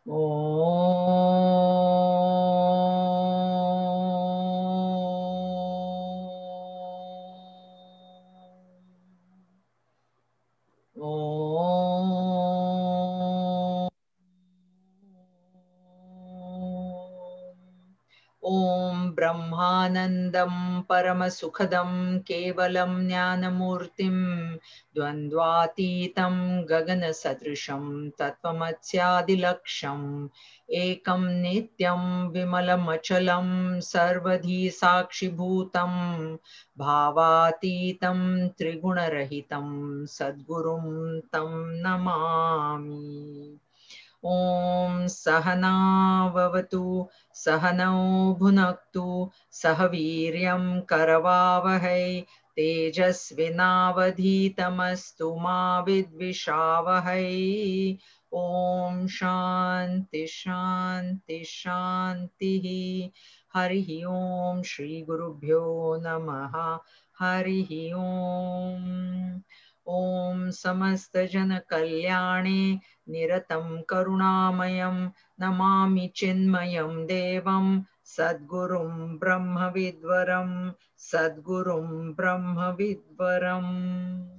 Om Brahmanandam Paramasukhadam Kevalam Jnanamurtim Dvandvatitam Gagana Sadrisham Tattvamasyadilaksham Ekam Nityam Vimalam Achalam Sarvadhi Sakshi Bhutam Bhavatitam Trigunarahitam Sadgurum Tam Namami. Om Sahana Vavatu Sahanau Bhunaktu Sahaviryam Karavavahai Tejasvinavadhitamastu ma vidvishavahai. Om Shanti Shanti Shanti. Harihi Om Shri Gurubhyo Namaha. Harihi Om. Om Samasta Jana Kalyane Niratam Karunamaya Namami Chinmayam Devam Sadgurum Brahmavidvaram Sadgurum Brahmavidvaram.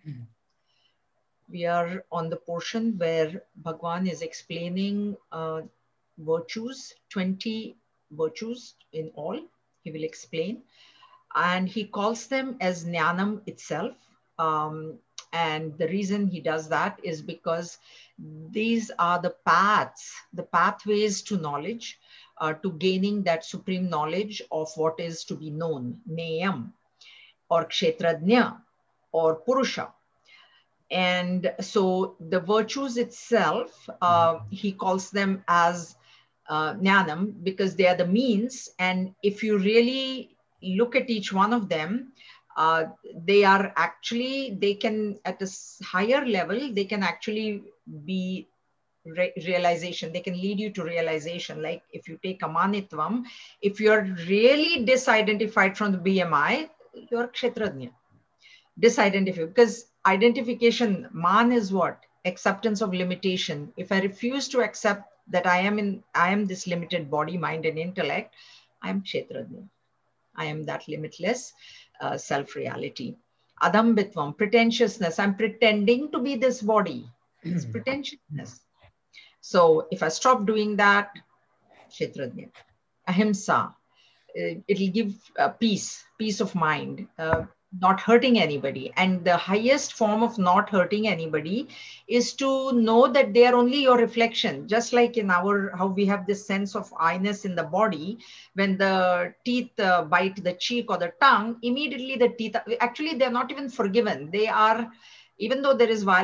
We are on the portion where Bhagwan is explaining virtues, 20 virtues in all, he will explain. And he calls them as Jnanam itself. And the reason he does that is because these are the paths, the pathways to knowledge, to gaining that supreme knowledge of what is to be known, Neyam, or Kshetradnya, or Purusha. And so the virtues itself, he calls them as Jnanam because they are the means. And if you really look at each one of them, they are actually, they can, at a higher level, they can actually be realization. They can lead you to realization. Like if you take Amanitvam, if you're really disidentified from the BMI, you're Kshetradnya. Disidentify, because identification, man is what? Acceptance of limitation. If I refuse to accept that I am this limited body, mind, and intellect, I am Kshetrajna. I am that limitless self-reality. Adambitvam, pretentiousness. I'm pretending to be this body. It's pretentiousness. So if I stop doing that, Kshetrajna. Ahimsa, it'll give peace of mind, not hurting anybody. And the highest form of not hurting anybody is to know that they are only your reflection. Just like in our, how we have this sense of I-ness in the body, when the teeth bite the cheek or the tongue, immediately the teeth, actually they're not even forgiven. They are, even though there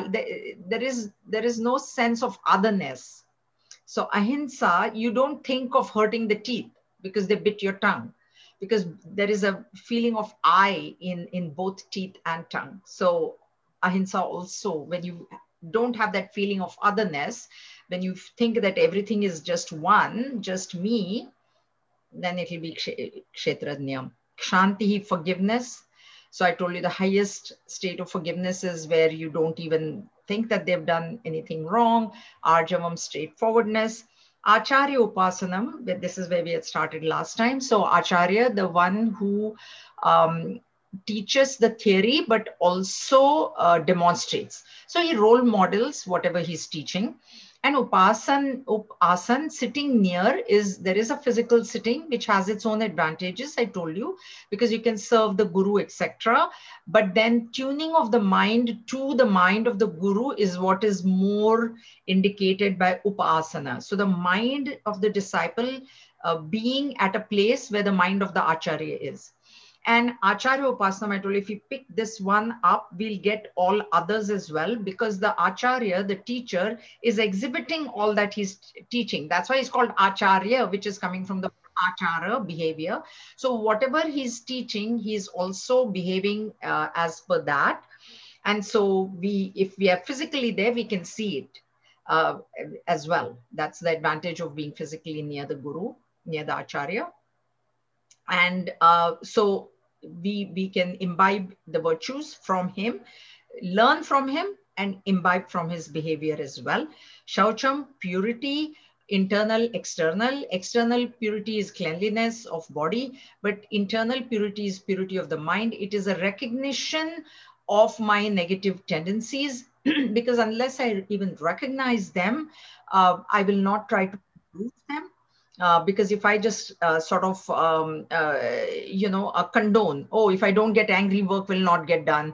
is no sense of otherness. So ahimsa, you don't think of hurting the teeth because they bit your tongue, because there is a feeling of I in both teeth and tongue. So ahimsa also, when you don't have that feeling of otherness, when you think that everything is just one, just me, then it will be kshetrajnam. Kshanti, forgiveness. So I told you the highest state of forgiveness is where you don't even think that they've done anything wrong. Arjavam, straightforwardness. Acharya Upasanam, this is where we had started last time. So Acharya, the one who teaches the theory, but also demonstrates. So he role models whatever he's teaching. And upasan, sitting near, is there is a physical sitting which has its own advantages, I told you, because you can serve the guru, etc. But then tuning of the mind to the mind of the guru is what is more indicated by upasana. So the mind of the disciple being at a place where the mind of the acharya is. And Acharya Upasana, I told you, if you pick this one up, we'll get all others as well, because the Acharya, the teacher, is exhibiting all that he's teaching. That's why he's called Acharya, which is coming from the Achara, behavior. So whatever he's teaching, he's also behaving as per that. And so if we are physically there, we can see it as well. That's the advantage of being physically near the Guru, near the Acharya. And so we can imbibe the virtues from him, learn from him, and imbibe from his behavior as well. Shaucham, purity. internal, external. External purity is cleanliness of body, but internal purity is purity of the mind. It is a recognition of my negative tendencies, because unless I even recognize them, I will not try to improve them. Because if I just condone, oh, if I don't get angry, work will not get done.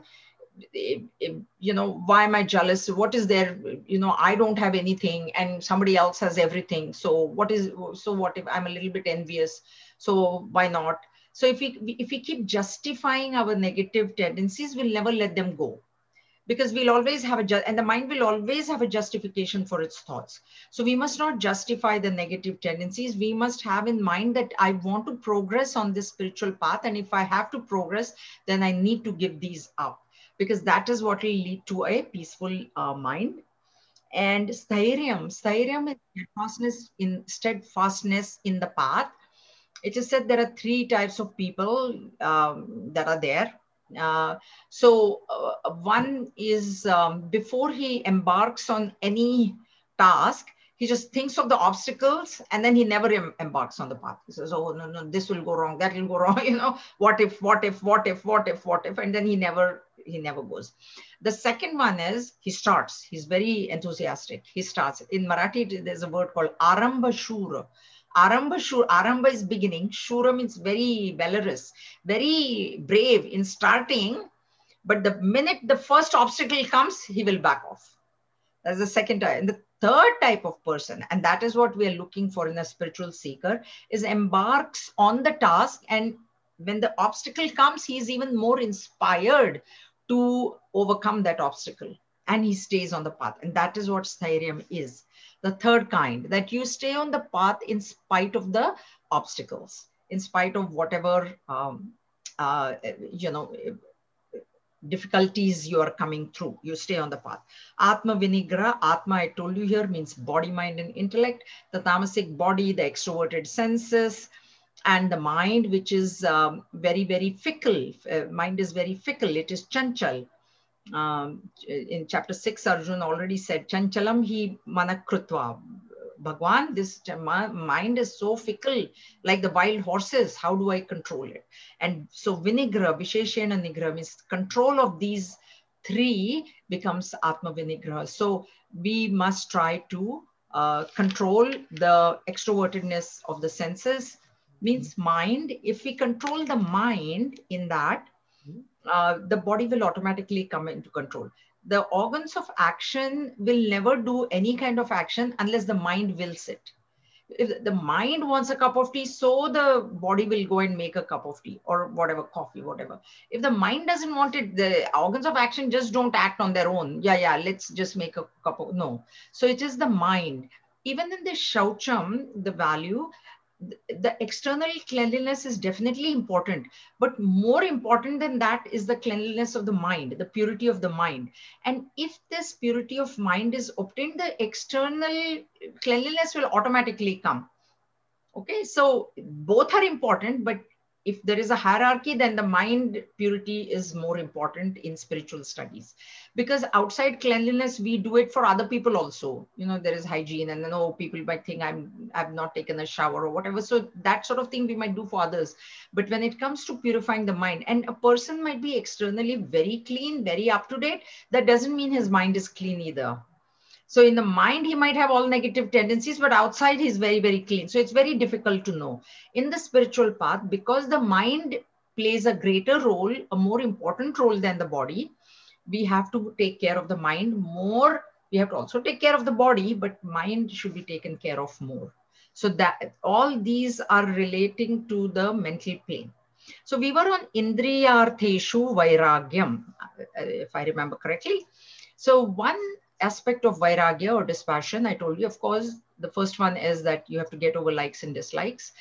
Why am I jealous? What is there? I don't have anything and somebody else has everything. So what if I'm a little bit envious? So why not? So if we keep justifying our negative tendencies, we'll never let them go, because we'll always have and the mind will always have a justification for its thoughts. So we must not justify the negative tendencies. We must have in mind that I want to progress on this spiritual path, and if I have to progress, then I need to give these up, because that is what will lead to a peaceful mind. And stairyam is steadfastness in the path. It is said there are three types of people that are there. One is, before he embarks on any task, he just thinks of the obstacles and then he never embarks on the path. He says, oh, no, no, this will go wrong, that will go wrong, what if, and then he never goes. The second one is he starts, he's very enthusiastic. He starts. In Marathi, there's a word called Arambha Shura. Arambha is beginning. Shura means very valorous, very brave in starting. But the minute the first obstacle comes, he will back off. That's the second type. And the third type of person, and that is what we are looking for in a spiritual seeker, is embarks on the task. And when the obstacle comes, he is even more inspired to overcome that obstacle. And he stays on the path. And that is what Stairyam is. The third kind, that you stay on the path in spite of the obstacles, in spite of whatever, uh, you know, difficulties you are coming through, you stay on the path. Atma Vinigra, Atma, I told you here, means body, mind, and intellect. The tamasic body, the extroverted senses, and the mind, which is very, very fickle. Mind is very fickle. It is chanchal. In chapter 6, Arjun already said, Chanchalam hi manakrutva. Bhagwan, this mind is so fickle, like the wild horses. How do I control it? And so Vinigra, Visheshena Nigra, means control of these three becomes Atma Vinigra. So we must try to control the extrovertedness of the senses, means mind. If we control the mind in that, the body will automatically come into control. The organs of action will never do any kind of action unless the mind wills it. If the mind wants a cup of tea, so the body will go and make a cup of tea or whatever, coffee, whatever. If the mind doesn't want it, the organs of action just don't act on their own. Yeah, let's just make a cup of, no. So it is the mind. Even in the Shaucham, the value, the external cleanliness is definitely important, but more important than that is the cleanliness of the mind, the purity of the mind. And if this purity of mind is obtained, the external cleanliness will automatically come. Okay, so both are important, but if there is a hierarchy, then the mind purity is more important in spiritual studies, because outside cleanliness, we do it for other people also. There is hygiene, and then, oh, people might think I've not taken a shower or whatever. So that sort of thing we might do for others. But when it comes to purifying the mind, and a person might be externally very clean, very up to date, that doesn't mean his mind is clean either. So in the mind, he might have all negative tendencies, but outside he's very, very clean. So it's very difficult to know. In the spiritual path, because the mind plays a greater role, a more important role than the body, we have to take care of the mind more. We have to also take care of the body, but mind should be taken care of more. So that all these are relating to the mental plane. So we were on Indriyartheshu Vairagyam, if I remember correctly. So one aspect of Vairagya or dispassion, I told you, of course, the first one is that you have to get over likes and dislikes.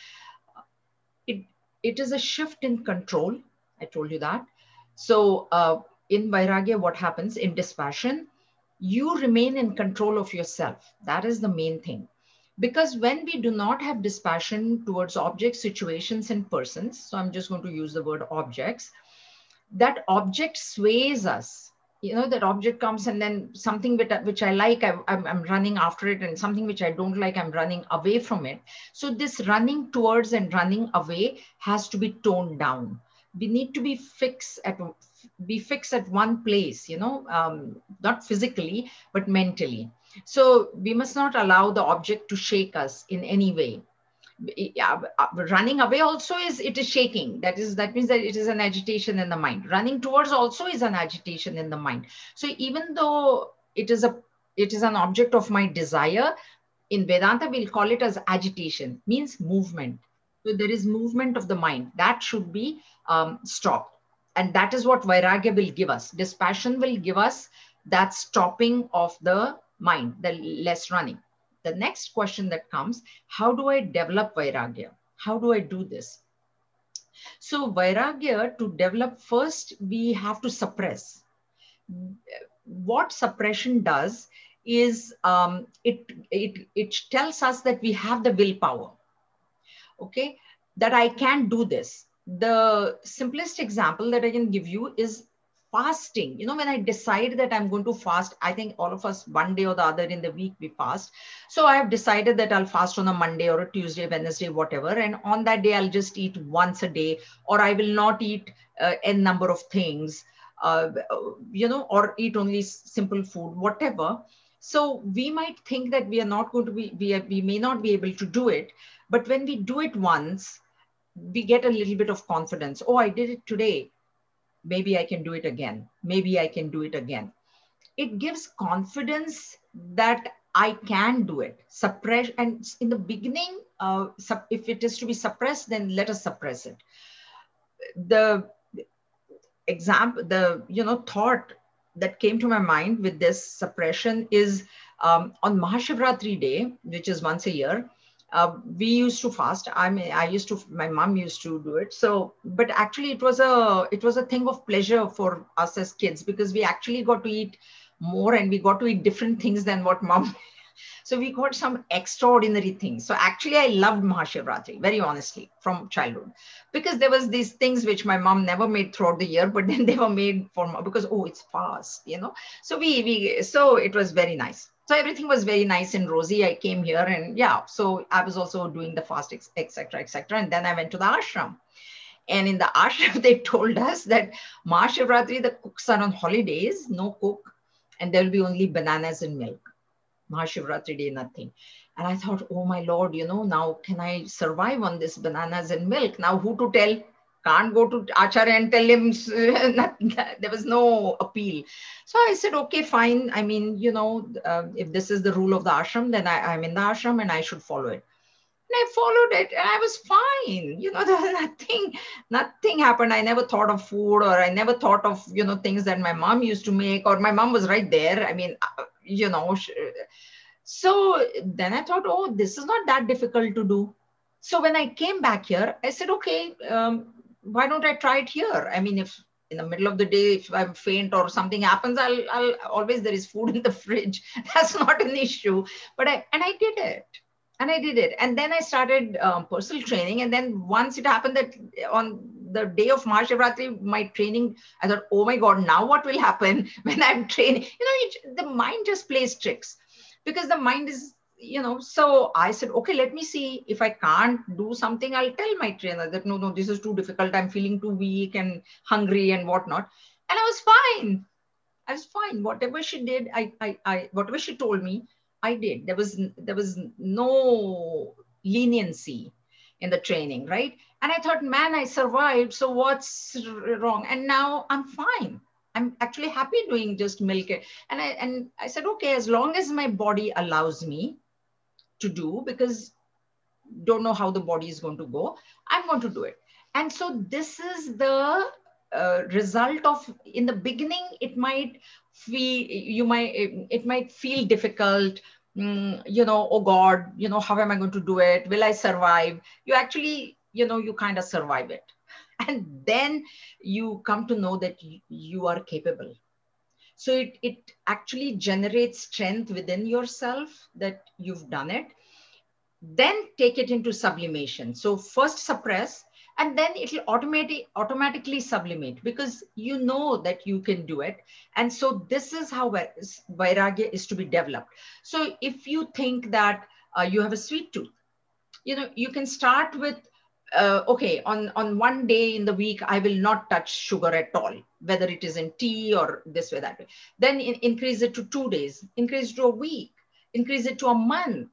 It is a shift in control. I told you that. So in Vairagya, what happens in dispassion? You remain in control of yourself. That is the main thing. Because when we do not have dispassion towards objects, situations, and persons, so I'm just going to use the word objects, that object sways us. you know, that object comes and then something which I like, I'm running after it, and something which I don't like, I'm running away from it. So this running towards and running away has to be toned down. We need to be fixed at one place, you know, not physically, but mentally. So we must not allow the object to shake us in any way. Yeah, running away also is shaking. That means that it is an agitation in the mind. Running towards also is an agitation in the mind. So even though it is an object of my desire, in Vedanta we'll call it as agitation, means movement. So there is movement of the mind that should be stopped, and that is what vairagya will give us. Dispassion will give us that stopping of the mind, the less running. The next question that comes, how do I develop vairagya? How do I do this? So vairagya, to develop, first we have to suppress. What suppression does is it tells us that we have the willpower, okay, that I can do this. The simplest example that I can give you is fasting. You know, when I decide that I'm going to fast, I think all of us one day or the other in the week we fast. So I have decided that I'll fast on a Monday or a Tuesday, Wednesday, whatever. And on that day, I'll just eat once a day, or I will not eat n number of things, you know, or eat only simple food, whatever. So we might think that we are not going to we may not be able to do it. But when we do it once, we get a little bit of confidence. Oh, I did it today. Maybe I can do it again. Maybe I can do it again. It gives confidence that I can do it. Suppress, and in the beginning, if it is to be suppressed, then let us suppress it. The example, the thought that came to my mind with this suppression is on Mahashivratri day, which is once a year. We used to fast. I mean, my mom used to do it. So, but actually it was a thing of pleasure for us as kids, because we actually got to eat more, and we got to eat different things than what mom. So we got some extraordinary things. So actually I loved Mahashivratri, very honestly, from childhood, because there was these things which my mom never made throughout the year, but then they were made for, because, oh, it's fast, you know. So so it was very nice. So everything was very nice and rosy. I came here, and yeah, so I was also doing the fast, etc., etc. And then I went to the ashram. And in the ashram, they told us that Mahashivratri, the cooks are on holidays, no cook, and there will be only bananas and milk. Mahashivratri day, nothing. And I thought, oh my Lord, now can I survive on this bananas and milk? Now who to tell? Can't go to Acharya and tell him. There was no appeal. So I said, okay, fine. I mean, if this is the rule of the ashram, then I'm in the ashram and I should follow it. And I followed it, and I was fine. There was nothing happened. I never thought of food, or I never thought of, things that my mom used to make, or my mom was right there. I mean, so then I thought, oh, this is not that difficult to do. So when I came back here, I said, okay, why don't I try it here? I mean, if in the middle of the day, if I'm faint or something happens, I'll always, there is food in the fridge. That's not an issue. But I did it. And I did it. And then I started personal training. And then once it happened that on the day of Mahashivratri, my training, I thought, oh my God, now what will happen when I'm training? The mind just plays tricks, because the mind is, so I said, okay, let me see. If I can't do something, I'll tell my trainer that, no, this is too difficult. I'm feeling too weak and hungry and whatnot. And I was fine. I was fine. Whatever she did, whatever she told me, I did. There was no leniency in the training, right? And I thought, man, I survived. So what's wrong? And now I'm fine. I'm actually happy doing just milk. And I said, okay, as long as my body allows me to do, because don't know how the body is going to go, I'm going to do it. And so this is the result of, in the beginning, it might feel difficult. Oh God, how am I going to do it? Will I survive? You actually, you kind of survive it. And then you come to know that you are capable. So it actually generates strength within yourself that you've done it. Then take it into sublimation. So first suppress, and then it'll automatically sublimate because you know that you can do it. And so this is how vairagya is to be developed. So if you think that you have a sweet tooth, you know, you can start with okay, on one day in the week I will not touch sugar at all, whether it is in tea or this way, that way. Then increase it to 2 days, increase it to a week, increase it to a month.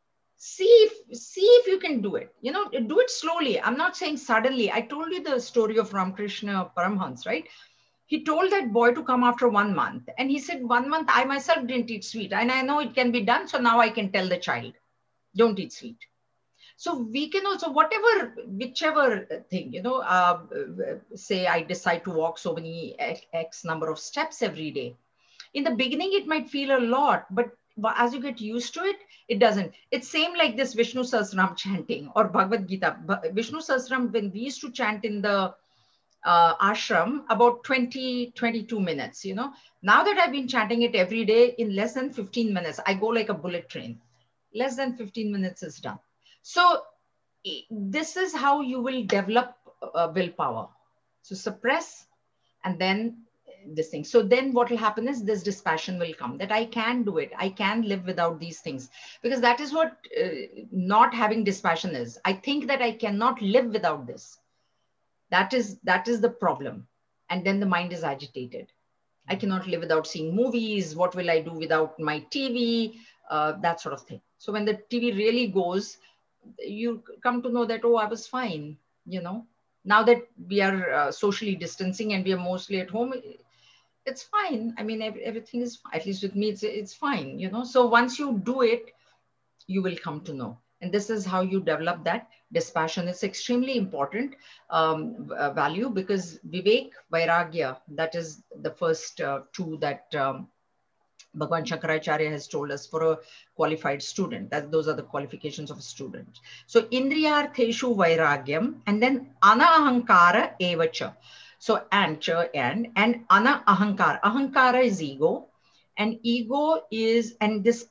See if you can do it, you know, do it slowly. I'm not saying suddenly. I told you the story of Ramakrishna Paramhans, right? He told that boy to come after 1 month, and he said, 1 month I myself didn't eat sweet, and I know it can be done, so now I can tell the child, don't eat sweet. So we can also, whatever, whichever thing, you know, say I decide to walk so many X number of steps every day. In the beginning, it might feel a lot, but as you get used to it, it doesn't. It's same like this Vishnu Sahasranam chanting or Bhagavad Gita. Vishnu Sahasranam, when we used to chant in the ashram, about 22 minutes, you know. Now that I've been chanting it every day, in less than 15 minutes, I go like a bullet train. Less than 15 minutes is done. So this is how you will develop willpower. So suppress, and then this thing. So then what will happen is this dispassion will come, that I can do it. I can live without these things, because that is what not having dispassion is. I think that I cannot live without this. That is the problem. And then the mind is agitated. I cannot live without seeing movies. What will I do without my TV? That sort of thing. So when the TV really goes, you come to know that, oh, I was fine, you know. Now that we are socially distancing and we are mostly at home, it's fine. I mean, everything is, at least with me, it's fine, you know. So once you do it, you will come to know. And this is how you develop that dispassion. It's extremely important value, because Vivek, Vairagya, that is the first two that Bhagwan Shankaracharya has told us for a qualified student, that those are the qualifications of a student. So Indriyartheshu Vairagyam, and then Ana Ahankara Evacha. So and Ana Ahankara. Ahankara is ego, and ego is, and this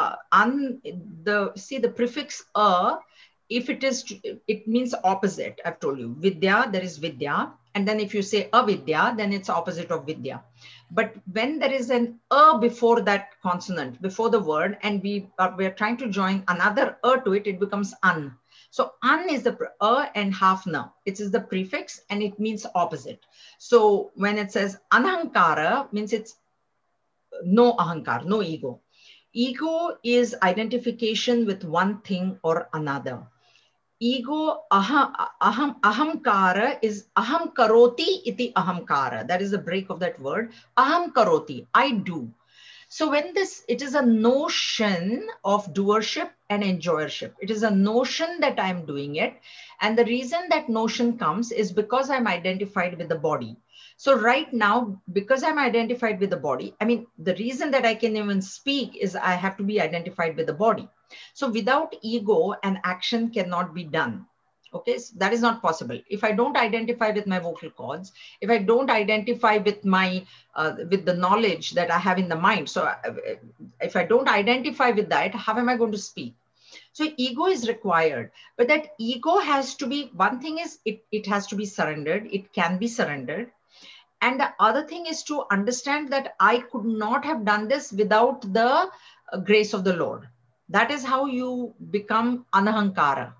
the prefix if it is, it means opposite. I've told you, Vidya, there is Vidya, and then if you say avidya, then it's opposite of Vidya. But when there is an before that consonant, before the word, and we're trying to join another to it, it becomes an. So an is the and half na. It is the prefix and it means opposite. So when it says anahankara, means it's no ahankar, no ego. Ego is identification with one thing or another. Ego, ahamkara is aham karoti iti ahamkara. That is the break of that word. Aham karoti, I do. So when it is a notion of doership and enjoyership. It is a notion that I'm doing it. And the reason that notion comes is because I'm identified with the body. So right now, because I'm identified with the body, I mean, the reason that I can even speak is I have to be identified with the body. So without ego, an action cannot be done. Okay, so that is not possible. If I don't identify with my vocal cords, if I don't identify with my with the knowledge that I have in the mind, so if I don't identify with that, how am I going to speak? So ego is required, but that ego has to be, one thing is it has to be surrendered. It can be surrendered. And the other thing is to understand that I could not have done this without the grace of the Lord. That is how you become anahankara.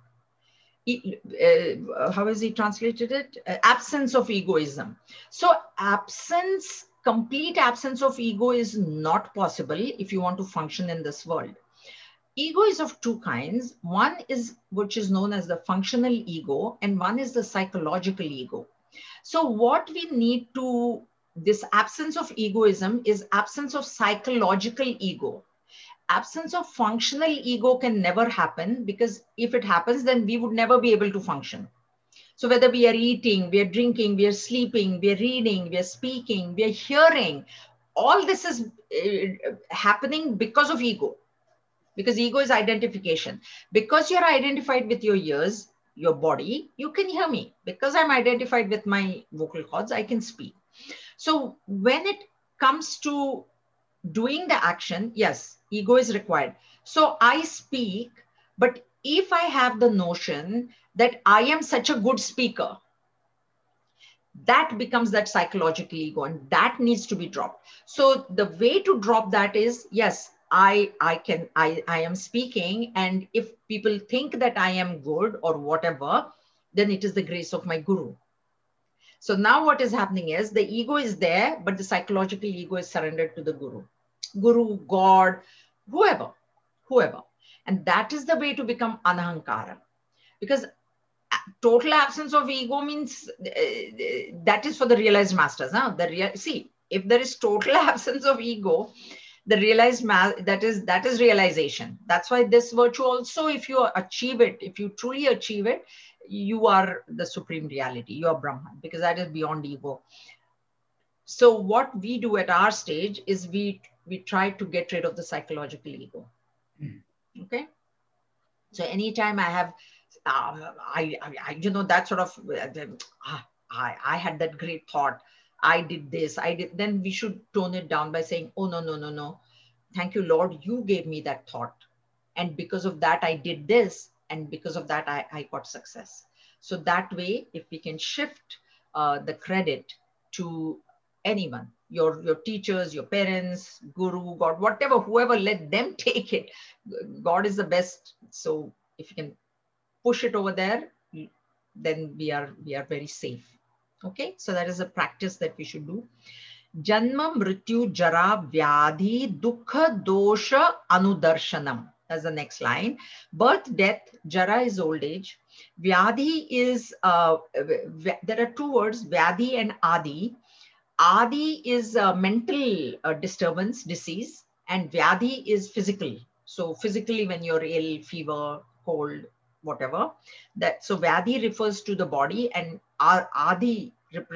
How has he translated it? Absence of egoism. So complete absence of ego is not possible if you want to function in this world. Ego is of two kinds. One is which is known as the functional ego, and one is the psychological ego. So what we need to, this absence of egoism is absence of psychological ego. Absence of functional ego can never happen, because if it happens, then we would never be able to function. So whether we are eating, we are drinking, we are sleeping, we are reading, we are speaking, we are hearing, all this is happening because of ego. Because ego is identification. Because you're identified with your ears, your body, you can hear me. Because I'm identified with my vocal cords, I can speak. So when it comes to doing the action, yes, ego is required. So I speak, but if I have the notion that I am such a good speaker, that becomes that psychological ego, and that needs to be dropped. So the way to drop that is, yes, I am speaking, and if people think that I am good or whatever, then it is the grace of my guru. So now what is happening is the ego is there, but the psychological ego is surrendered to the guru, God, whoever. And that is the way to become anahankara. Because total absence of ego means that is for the realized masters. Huh? See, if there is total absence of ego, the that is realization. That's why this virtue also, if you achieve it, if you truly achieve it, you are the supreme reality, you are Brahman, because that is beyond ego. So what we do at our stage is we try to get rid of the psychological ego. Okay. So anytime I have, that sort of, I had that great thought, I did this, I did, then we should tone it down by saying, oh, no, no, no, no. Thank you, Lord, you gave me that thought. And because of that, I did this. And because of that, I got success. So that way, if we can shift the credit to anyone, your teachers, your parents, guru, God, whatever, whoever, let them take it. God is the best. So if you can push it over there, then we are very safe. Okay, so that is a practice that we should do. Janma, Mrityu, Jara, Vyadhi, Dukha, Dosha, Anudarshanam. That's the next line. Birth, death, Jara is old age. Vyadhi is, there are two words, Vyadhi and Adi. Adi is a mental disturbance, disease, and Vyadhi is physical. So physically, when you're ill, fever, cold, whatever. That so Vyadhi refers to the body, and Adi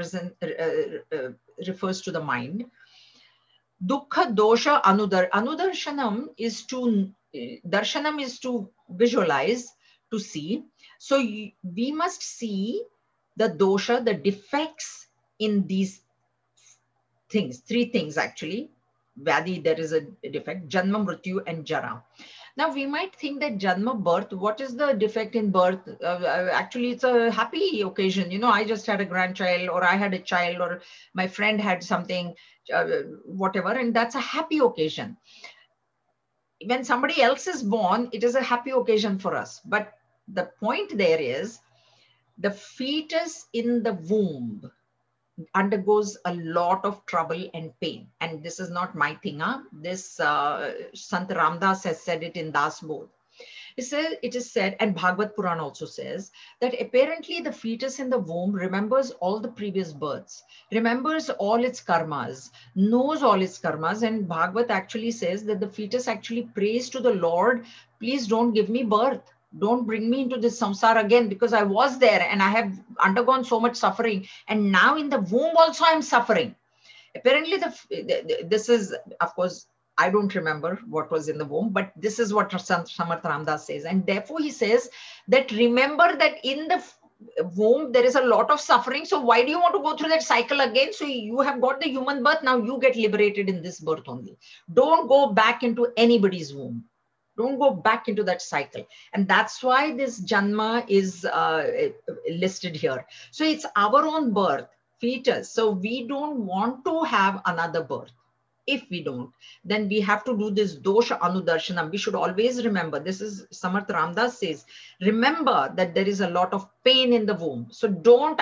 refers to the mind. Dukkha, dosha, anudarshanam is to darshanam is to visualize, to see. So we must see the dosha, the defects in these things, three things actually. Vyadhi, there is a defect, Janma, Mrityu, and Jara. Now we might think that Janma, birth, what is the defect in birth? Actually, it's a happy occasion. You know, I just had a grandchild, or I had a child, or my friend had something, whatever, and that's a happy occasion. When somebody else is born, it is a happy occasion for us. But the point there is the fetus in the womb undergoes a lot of trouble and pain. And this is not my thing. Huh? This Sant Ramdas has said it in Das Bodh. It is said, and Bhagavad Puran also says, that apparently the fetus in the womb remembers all the previous births, remembers all its karmas, knows all its karmas. And Bhagavad actually says that the fetus actually prays to the Lord, please don't give me birth. Don't bring me into this samsara again, because I was there and I have undergone so much suffering. And now in the womb also I'm suffering. Apparently, this is, of course, I don't remember what was in the womb, but this is what Samarth Ramdas says. And therefore, he says that remember that in the womb, there is a lot of suffering. So why do you want to go through that cycle again? So you have got the human birth. Now you get liberated in this birth only. Don't go back into anybody's womb. Don't go back into that cycle. And that's why this Janma is listed here. So it's our own birth, fetus. So we don't want to have another birth. If we don't, then we have to do this dosha anudarshanam. We should always remember, this is Samarth Ramdas says, remember that there is a lot of pain in the womb. So don't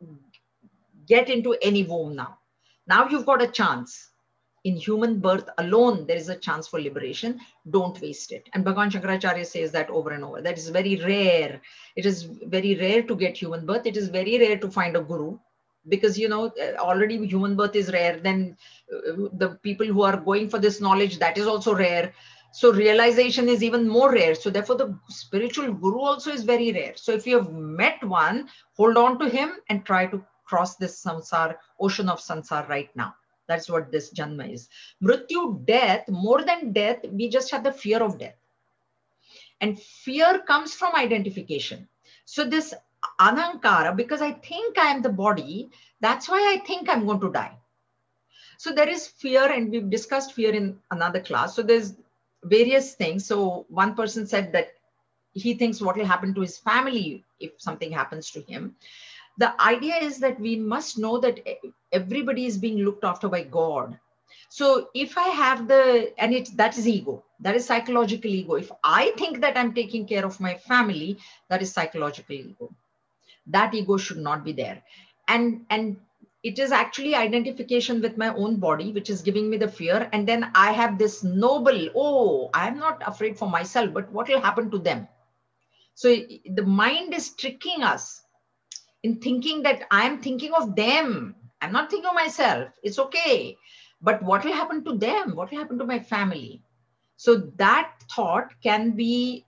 get into any womb now. Now you've got a chance. In human birth alone, there is a chance for liberation. Don't waste it. And Bhagavan Shankaracharya says that over and over. That is very rare. It is very rare to get human birth. It is very rare to find a guru, because, you know, already human birth is rare. Then the people who are going for this knowledge, that is also rare. So realization is even more rare. So therefore, the spiritual guru also is very rare. So if you have met one, hold on to him and try to cross this samsara, ocean of samsara right now. That's what this Janma is. Mrityu, death, more than death, we just have the fear of death. And fear comes from identification. So this anankara, because I think I am the body, that's why I think I'm going to die. So there is fear, and we've discussed fear in another class. So there's various things. So one person said that he thinks what will happen to his family if something happens to him. The idea is that we must know that everybody is being looked after by God. So if I have that is ego, that is psychological ego. If I think that I'm taking care of my family, that is psychological ego. That ego should not be there. And it is actually identification with my own body which is giving me the fear. And then I have this noble, oh, I'm not afraid for myself, but what will happen to them? So the mind is tricking us in thinking that I'm thinking of them. I'm not thinking of myself. It's okay. But what will happen to them? What will happen to my family? So that thought can be,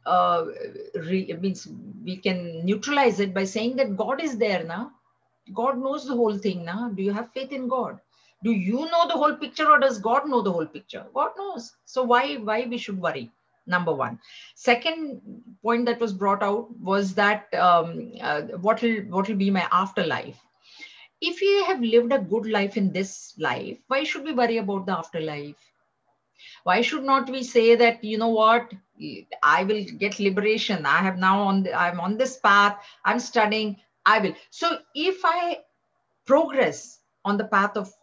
means we can neutralize it by saying that God is there now. God knows the whole thing now. Do you have faith in God? Do you know the whole picture, or does God know the whole picture? God knows. So why we should worry? Number one. Second point that was brought out was that what will be my afterlife? If you have lived a good life in this life, why should we worry about the afterlife? Why should not we say that, you know what, I will get liberation. I have now I'm on this path. I'm studying. I will. So if I progress on the path of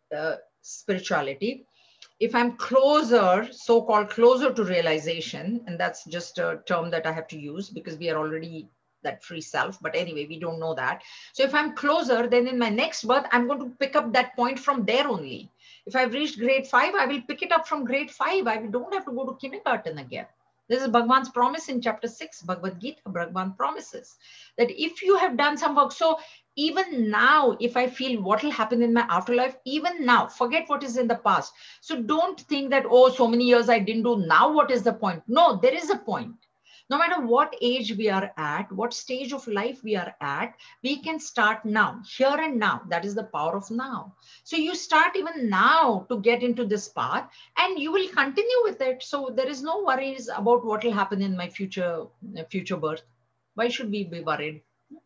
spirituality, if I'm closer, so-called closer to realization, and that's just a term that I have to use because we are already that free self, but anyway, we don't know that. So if I'm closer, then in my next birth, I'm going to pick up that point from there only. If I've reached grade 5, I will pick it up from grade 5. I don't have to go to kindergarten again. This is Bhagwan's promise in chapter 6, Bhagavad Gita. Bhagwan promises that if you have done some work, so even now, if I feel what will happen in my afterlife, even now, forget what is in the past. So don't think that, oh, so many years I didn't do. Now, what is the point? No, there is a point. No matter what age we are at, what stage of life we are at, we can start now, here and now. That is the power of now. So you start even now to get into this path and you will continue with it. So there is no worries about what will happen in my future birth. Why should we be worried?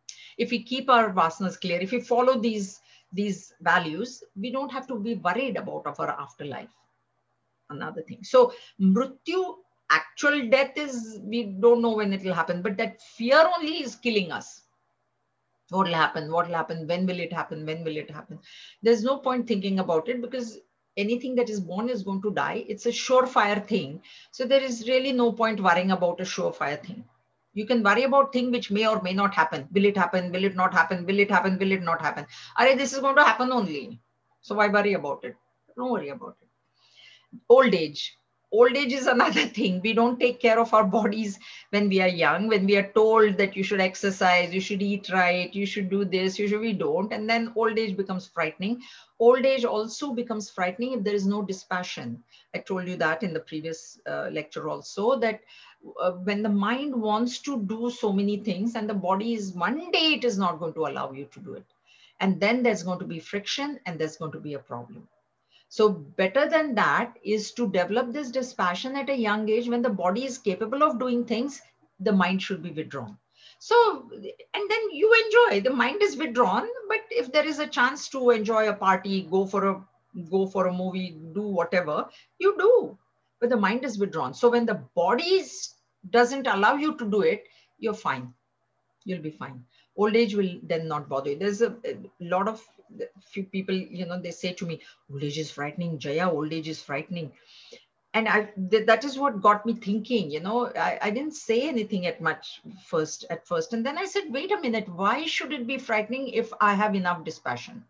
If we keep our vasanas clear, if we follow these values, we don't have to be worried about our afterlife. Another thing. So mrityu, actual death is, we don't know when it will happen, but that fear only is killing us. What will happen? What will happen? When will it happen? When will it happen? There's no point thinking about it because anything that is born is going to die. It's a surefire thing. So there is really no point worrying about a surefire thing. You can worry about things which may or may not happen. Will it happen? Will it not happen? Will it happen? Will it not happen? Array, this is going to happen only. So why worry about it? Don't worry about it. Old age. Old age is another thing. We don't take care of our bodies when we are young, when we are told that you should exercise, you should eat right, you should do this, we don't. And then old age becomes frightening. Old age also becomes frightening if there is no dispassion. I told you that in the previous lecture also, that when the mind wants to do so many things and the body is, one day it is not going to allow you to do it. And then there's going to be friction and there's going to be a problem. So better than that is to develop this dispassion at a young age. When the body is capable of doing things, the mind should be withdrawn. So, and then you enjoy, the mind is withdrawn, but if there is a chance to enjoy a party, go for a movie, do whatever, you do, but the mind is withdrawn. So when the body doesn't allow you to do it, you're fine. You'll be fine. Old age will then not bother you. There's a lot of few people, they say to me, old age is frightening, Jaya, old age is frightening. And that is what got me thinking, I didn't say anything at first. And then I said, wait a minute, why should it be frightening if I have enough dispassion?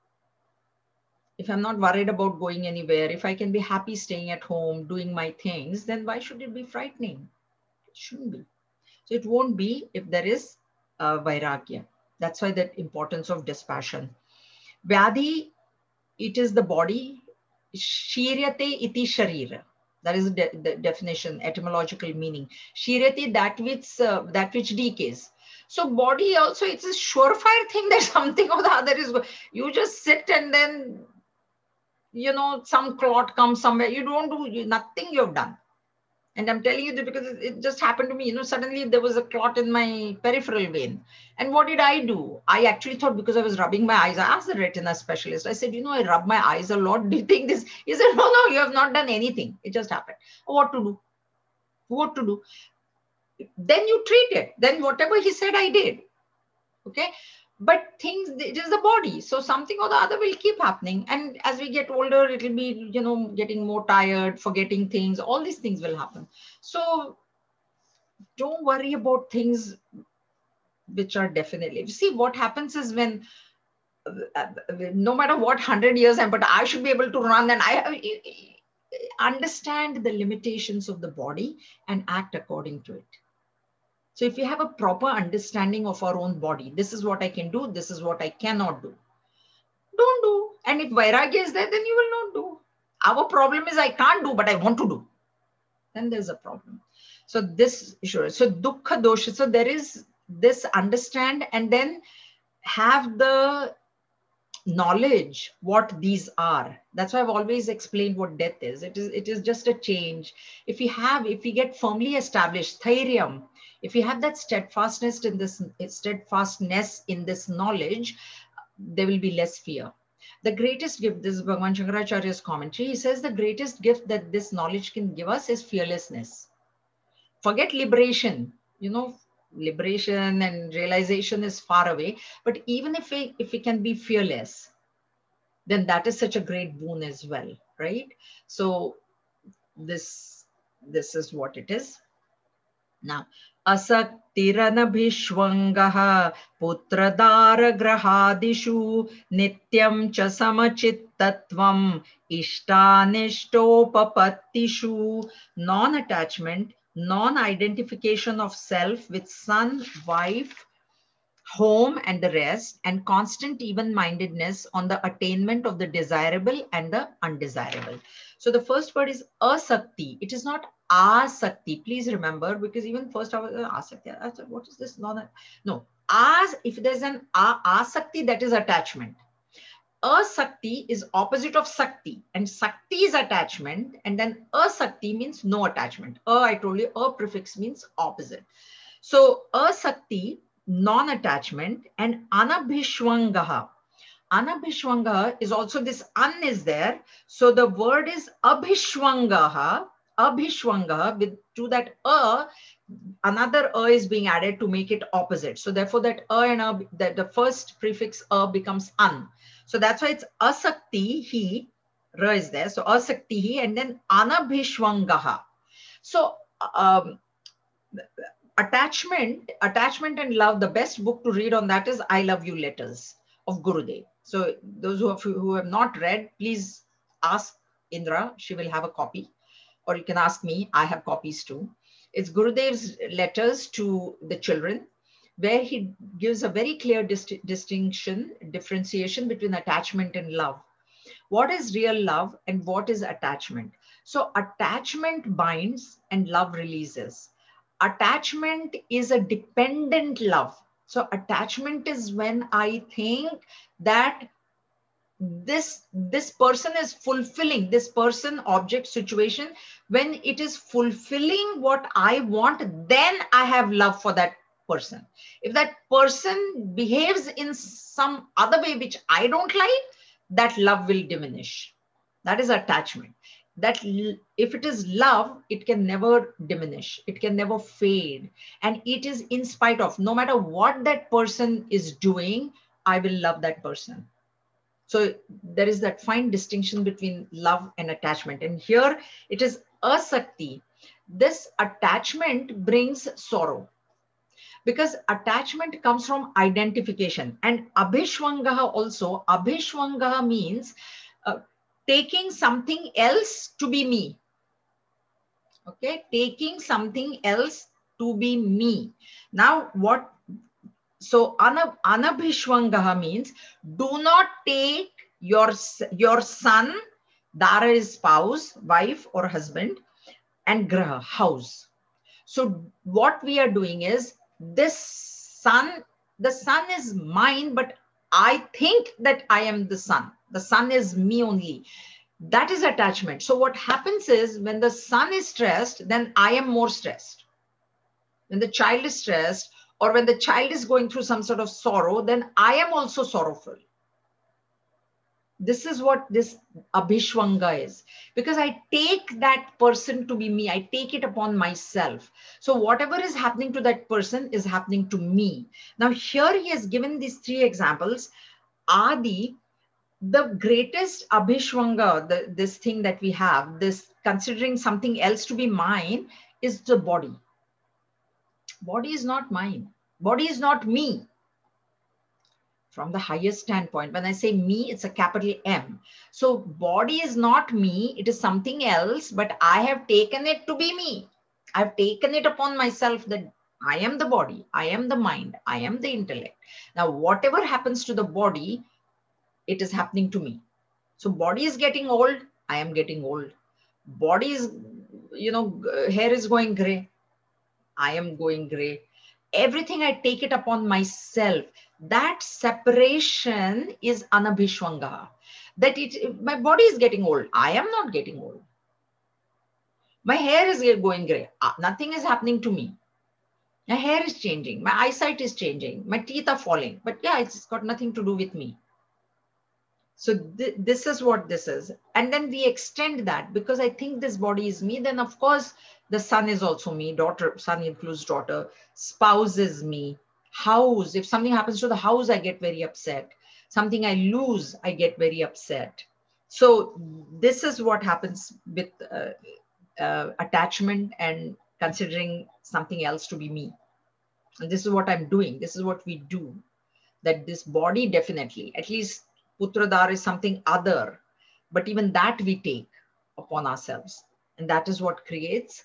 If I'm not worried about going anywhere, if I can be happy staying at home, doing my things, then why should it be frightening? It shouldn't be. So it won't be if there is vairagya. That's why that importance of dispassion. Vyadhi, it is the body. Shiryate iti sharira. That is the definition, etymological meaning. Shiryate, that which decays. So body also, it's a surefire thing that something or the other is. You just sit and then, some clot comes somewhere. You don't do nothing. You've done. And I'm telling you that because it just happened to me, suddenly there was a clot in my peripheral vein. And what did I do? I actually thought because I was rubbing my eyes, I asked the retina specialist, I said, I rub my eyes a lot. Do you think this? He said, no, you have not done anything. It just happened. What to do? What to do? then you treat it. Then whatever he said, I did. Okay. But things, it is the body. So something or the other will keep happening. And as we get older, it will be, getting more tired, forgetting things. All these things will happen. So don't worry about things which are definitely. See, what happens is when, no matter what 100 years I'm, but I should be able to run, and I understand the limitations of the body and act according to it. So if you have a proper understanding of our own body, this is what I can do, this is what I cannot do, don't do. And if vairagya is there, then you will not do. Our problem is I can't do, but I want to do. Then there's a problem. So this issue, so dukkha dosha, so there is this understand, and then have the knowledge what these are. That's why I've always explained what death is. It is just a change. If we get firmly established, thairyam, if we have that steadfastness in this knowledge, there will be less fear. The greatest gift, this is Bhagavan Shankaracharya's commentary, he says the greatest gift that this knowledge can give us is fearlessness. Forget liberation, liberation and realization is far away. But even if we can be fearless, then that is such a great boon as well, right? So this is what it is. Now, asaktiranabhishwangaha putradaragrahadishu nityam cha samachittatvam ishtanishtopapatishu. Non-attachment, non-identification of self with son, wife, home and the rest, and constant even-mindedness on the attainment of the desirable and the undesirable. So the first word is asakti. It is not asakti. Please remember, because even first I was asakti. I said, what is this? No. If there's an asakti, that is attachment. Asakti is opposite of sakti, and sakti is attachment, and then asakti means no attachment. I told you, prefix means opposite. So asakti, non-attachment, and anabhishwangaha. Anabhishwangaha is also this an is there. So the word is abhishwangaha. Abhishwangaha, with to that another is being added to make it opposite. So therefore that and the first prefix becomes an. So that's why it's asakti he, is there. So asakti he, and then anabhishwangaha. So attachment and love, the best book to read on that is I Love You Letters of Gurudev. So those who have not read, please ask Indra, she will have a copy, or you can ask me, I have copies too. It's Gurudev's letters to the children, where he gives a very clear differentiation between attachment and love. What is real love and what is attachment? So attachment binds and love releases. Attachment is a dependent love. So attachment is when I think that this person is fulfilling, this person, object, situation, when it is fulfilling what I want, then I have love for that person. If that person behaves in some other way which I don't like, that love will diminish. That is attachment. That if it is love, it can never diminish, it can never fade, and it is in spite of, no matter what that person is doing, I will love that person. So there is that fine distinction between love and attachment. And here it is asakti. This attachment brings sorrow, because attachment comes from identification. And abhishwangaha also, abhishwangaha means taking something else to be me. Okay, taking something else to be me. Now what? So anabhishwangaha means do not take your son, dara is spouse, wife or husband, and graha, house. So what we are doing is this son, the son is mine, but I think that I am the son. The son is me only. That is attachment. So what happens is when the son is stressed, then I am more stressed. When the child is stressed, or when the child is going through some sort of sorrow, then I am also sorrowful. This is what this Abhishwanga is. Because I take that person to be me, I take it upon myself. So whatever is happening to that person is happening to me. Now, here he has given these three examples. Adi, the greatest Abhishwanga, this thing that we have, this considering something else to be mine, is the body. Body is not mine. Body is not me. From the highest standpoint, when I say me, it's a capital M. So body is not me, it is something else, but I have taken it to be me. I've taken it upon myself that I am the body, I am the mind, I am the intellect. Now, whatever happens to the body, it is happening to me. So body is getting old, I am getting old. Body is, hair is going gray, I am going gray. Everything I take it upon myself. That separation is anabhishwanga. That my body is getting old. I am not getting old. My hair is going gray. Nothing is happening to me. My hair is changing. My eyesight is changing. My teeth are falling. But yeah, it's got nothing to do with me. So this is what this is. And then we extend that because I think this body is me. Then of course, the son is also me. Daughter, son includes daughter. Spouse is me. House, if something happens to the house, I get very upset. Something I lose, I get very upset. So this is what happens with attachment and considering something else to be me. And this is what I'm doing. This is what we do. That this body definitely, at least Putradar is something other, but even that we take upon ourselves. And that is what creates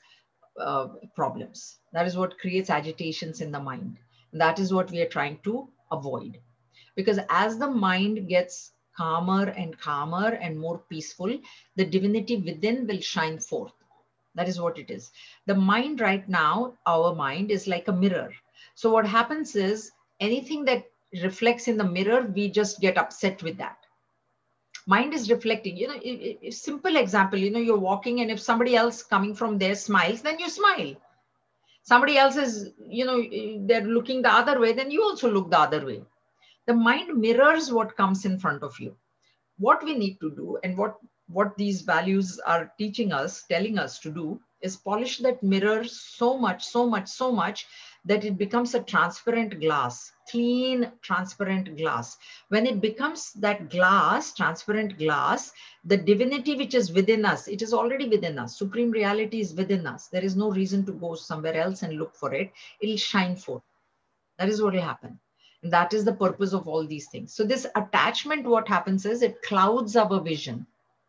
problems. That is what creates agitations in the mind. And that is what we are trying to avoid. Because as the mind gets calmer and more peaceful, the divinity within will shine forth. That is what it is. The mind right now, our mind is like a mirror. So what happens is anything that reflects in the mirror, we just get upset with that. Mind is reflecting, simple example, you're walking and if somebody else coming from there smiles, then you smile. Somebody else is, they're looking the other way, then you also look the other way. The mind mirrors what comes in front of you. What we need to do and what these values are teaching us, telling us to do is polish that mirror so much that it becomes a transparent glass, clean, transparent glass. When it becomes that glass, transparent glass, the divinity which is within us, it is already within us. Supreme reality is within us. There is no reason to go somewhere else and look for it. It'll shine forth. That is what will happen. And that is the purpose of all these things. So this attachment, what happens is it clouds our vision.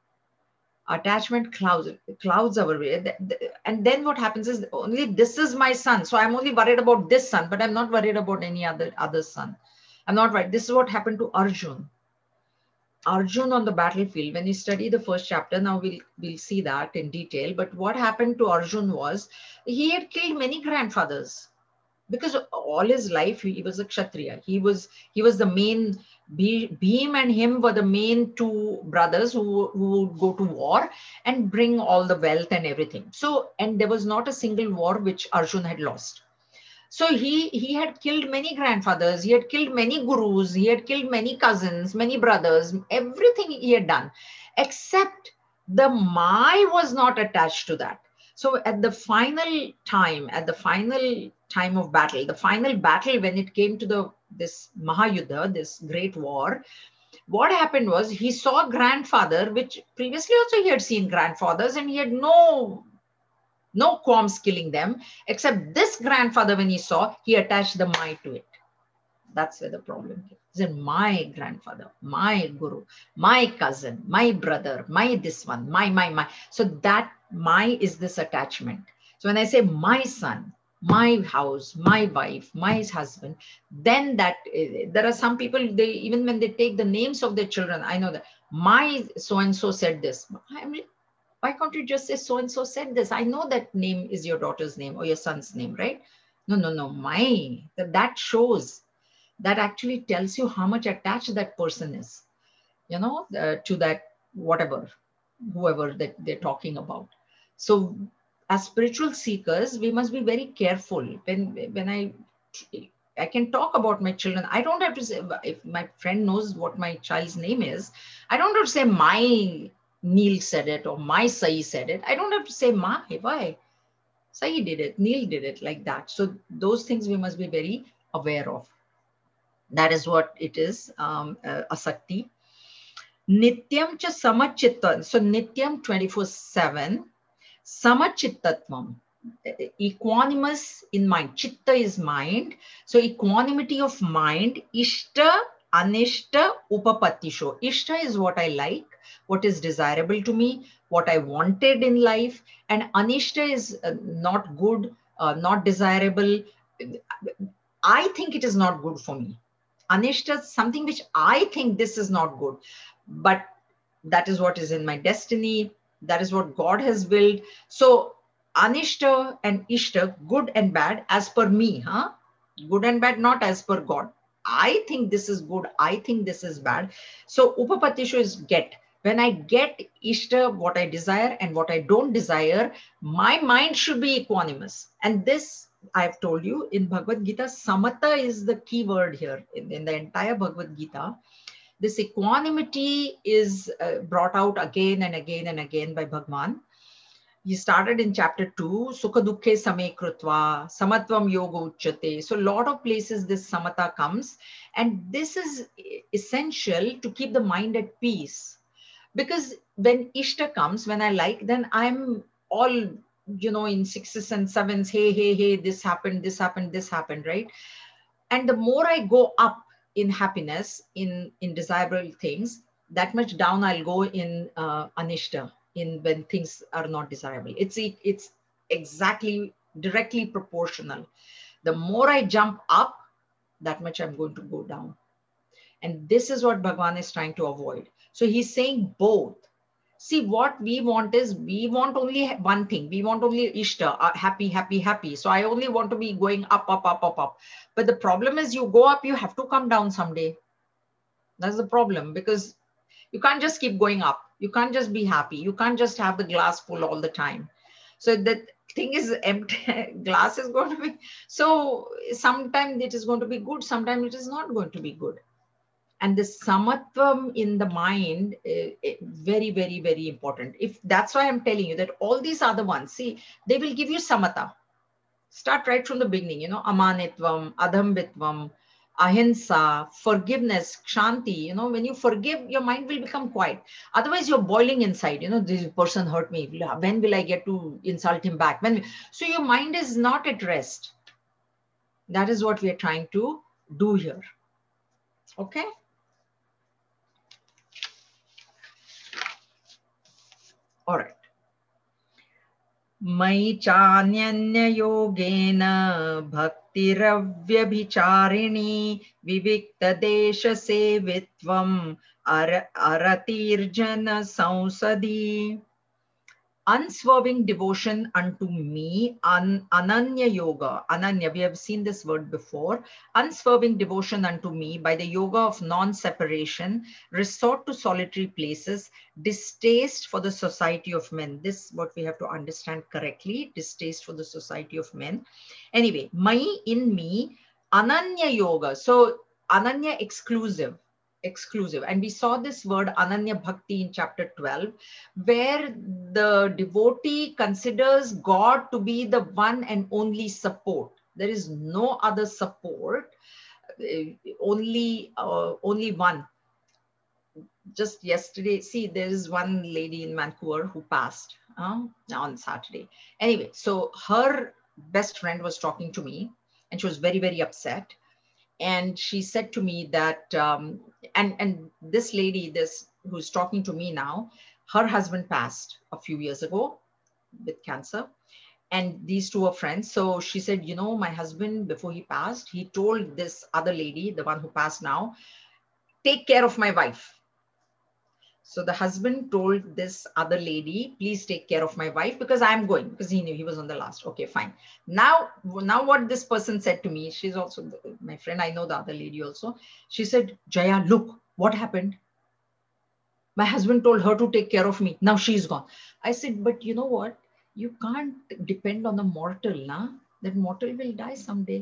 Attachment clouds our way. And then what happens is only this is my son. So I'm only worried about this son, but I'm not worried about any other son. I'm not right. This is what happened to Arjun. Arjun on the battlefield, when you study the first chapter, now we'll see that in detail. But what happened to Arjun was he had killed many grandfathers because all his life he was a kshatriya. He was the main. Bhim and him were the main two brothers who would go to war and bring all the wealth and everything. So, and there was not a single war which Arjun had lost. So he had killed many grandfathers, he had killed many gurus, he had killed many cousins, many brothers, everything he had done, except the Mai was not attached to that. So at the final time of battle, the final battle when it came to this Mahayuddha, this great war, what happened was he saw grandfather, which previously also he had seen grandfathers, and he had no qualms killing them, except this grandfather, when he saw, he attached the my to it. That's where the problem came. He said, my grandfather, my guru, my cousin, my brother, my this one, my. So that my is this attachment. So when I say my son, my house, my wife, my husband, then that there are some people, they even when they take the names of their children, I know that my so and so said this. I'm like, why can't you just say so and so said this? I know that name is your daughter's name or your son's name, right? No, my. That shows, that actually tells you how much attached that person is, to that whatever, whoever that they're talking about. So as spiritual seekers, we must be very careful when I I can talk about my children. I don't have to say, if my friend knows what my child's name is, I don't have to say my Neil said it or my Sai said it. I don't have to say my, why? Sai did it, Neil did it, like that. So those things we must be very aware of. That is what it is, asakti. Nityam cha samachittan. So nityam 24/7. Samachittatvam, equanimous in mind. Chitta is mind. So equanimity of mind. Ishta, anishta, upapatisho. Ishta is what I like, what is desirable to me, what I wanted in life. And anishta is not good, not desirable. I think it is not good for me. Anishta is something which I think this is not good. But that is what is in my destiny. That is what God has willed. So Anishta and Ishta, good and bad, as per me, huh? Good and bad, not as per God. I think this is good. I think this is bad. So Upapatisho is get. When I get Ishta, what I desire and what I don't desire, my mind should be equanimous. And this, I've told you, in Bhagavad Gita, Samata is the key word here. In the entire Bhagavad Gita, this equanimity is brought out again and again and again by Bhagwan. He started in chapter 2, Sukha Dukkhe Same Krutva, Samatvam Yoga Uchyate. So a lot of places this Samata comes. And this is essential to keep the mind at peace. Because when Ishta comes, when I like, then I'm all, in sixes and sevens, hey, this happened, this happened, this happened, right? And the more I go up in happiness, in desirable things, that much down I'll go in anishta, in when things are not desirable. It's exactly directly proportional. The more I jump up, that much I'm going to go down. And this is what Bhagwan is trying to avoid. So he's saying both. See, what we want is, we want only one thing. We want only Ishta, happy, happy, happy. So I only want to be going up, up, up, up, up. But the problem is, you go up, you have to come down someday. That's the problem, because you can't just keep going up. You can't just be happy. You can't just have the glass full all the time. So the thing is empty, glass is going to be, so sometimes it is going to be good, sometimes it is not going to be good. And the samatvam in the mind, very, very, very important. If that's why I'm telling you that all these other ones, see, they will give you samata. Start right from the beginning, amanitvam, adhambitvam, ahimsa, forgiveness, kshanti. When you forgive, your mind will become quiet. Otherwise, you're boiling inside. This person hurt me. When will I get to insult him back? So your mind is not at rest. That is what we are trying to do here. Okay. All right. मयि चान्यन्ययोगेन भक्तिरव्यभिचारिणी विविक्तदेशसेवित्वम् अरतिर्जन संसदि. Unswerving devotion unto me, ananya yoga. Ananya, we have seen this word before. Unswerving devotion unto me by the yoga of non-separation, resort to solitary places, distaste for the society of men. This is what we have to understand correctly, distaste for the society of men. Anyway, mai in me, ananya yoga. So ananya exclusive. And we saw this word ananya bhakti in chapter 12, where the devotee considers God to be the one and only support. There is no other support, only one. Just yesterday, see, there is one lady in Vancouver who passed on Saturday. Anyway, so her best friend was talking to me, and she was very, very upset. And she said to me that, and this lady, who's talking to me now, her husband passed a few years ago with cancer, and these two are friends. So she said, my husband, before he passed, he told this other lady, the one who passed now, take care of my wife. So the husband told this other lady, please take care of my wife, because I'm going, because he knew he was on the last. Okay, fine. Now what this person said to me, she's also my friend, I know the other lady also. She said, Jaya, look, what happened? My husband told her to take care of me. Now she's gone. I said, but you know what? You can't depend on a mortal, na? That mortal will die someday.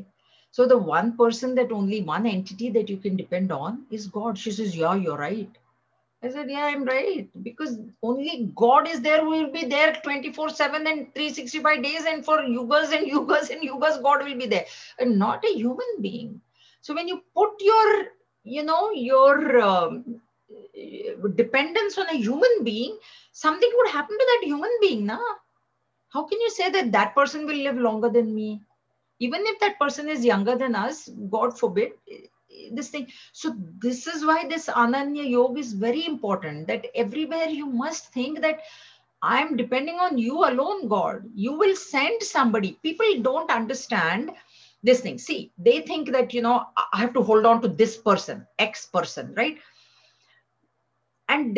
So the one person, that only one entity that you can depend on is God. She says, yeah, you're right. I said, yeah, I'm right. Because only God is there, who will be there 24/7 and 365 days. And for yugas and yugas and yugas, God will be there. And not a human being. So when you put your, your dependence on a human being, something would happen to that human being. Na? How can you say that that person will live longer than me? Even if that person is younger than us, God forbid, this thing. So this is why this Ananya Yoga is very important, that everywhere you must think that I'm depending on you alone, God. You will send somebody. People don't understand this thing. See, they think that, I have to hold on to this person, X person, right? And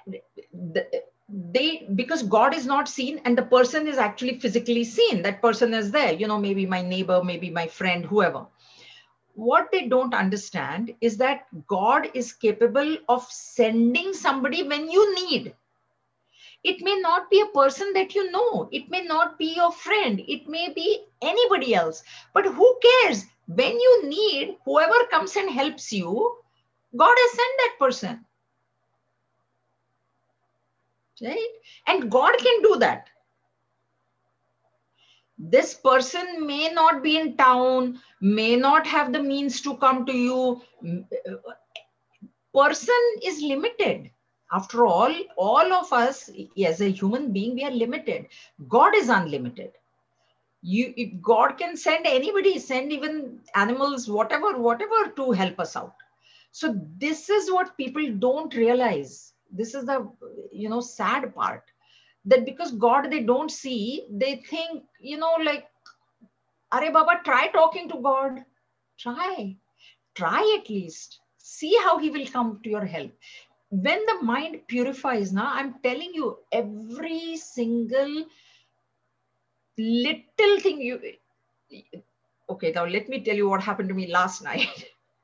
they because God is not seen and the person is actually physically seen, that person is there, maybe my neighbor, maybe my friend, whoever. What they don't understand is that God is capable of sending somebody when you need. It may not be a person that you know, it may not be your friend, it may be anybody else, but who cares? When you need, whoever comes and helps you, God has sent that person. Right? And God can do that. This person may not be in town, may not have the means to come to you. Person is limited. After all of us as a human being, we are limited. God is unlimited. If God can send anybody, send even animals, whatever to help us out. So this is what people don't realize. This is the sad part, that because God they don't see, they think, like, Are Baba, try talking to God. Try at least. See how he will come to your help. When the mind purifies, now I'm telling you, every single little thing okay, now let me tell you what happened to me last night.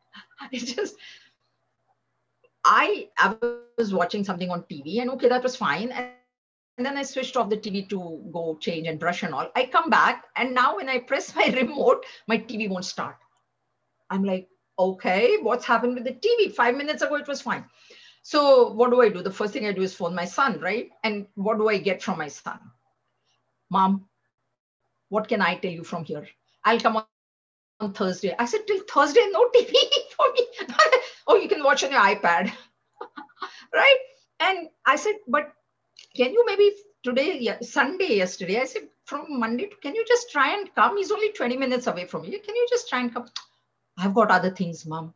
I was watching something on TV, and okay, that was fine. And then I switched off the TV to go change and brush and all. I come back, and now when I press my remote, my TV won't start. I'm like, okay, what's happened with the TV? 5 minutes ago, it was fine. So what do I do? The first thing I do is phone my son, right? And what do I get from my son? Mom, what can I tell you from here? I'll come on Thursday. I said, till Thursday, no TV for me. Oh, you can watch on your iPad. Right? And I said, but can you maybe today, Sunday, yesterday, I said, from Monday, can you just try and come? He's only 20 minutes away from you. Can you just try and come? I've got other things, Mom.